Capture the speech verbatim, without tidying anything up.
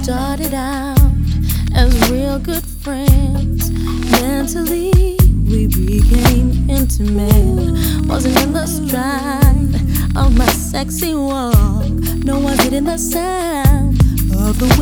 started out as real good friends. Mentally, we became intimate. Wasn't in the stride of my sexy walk, nor was it in the sound of the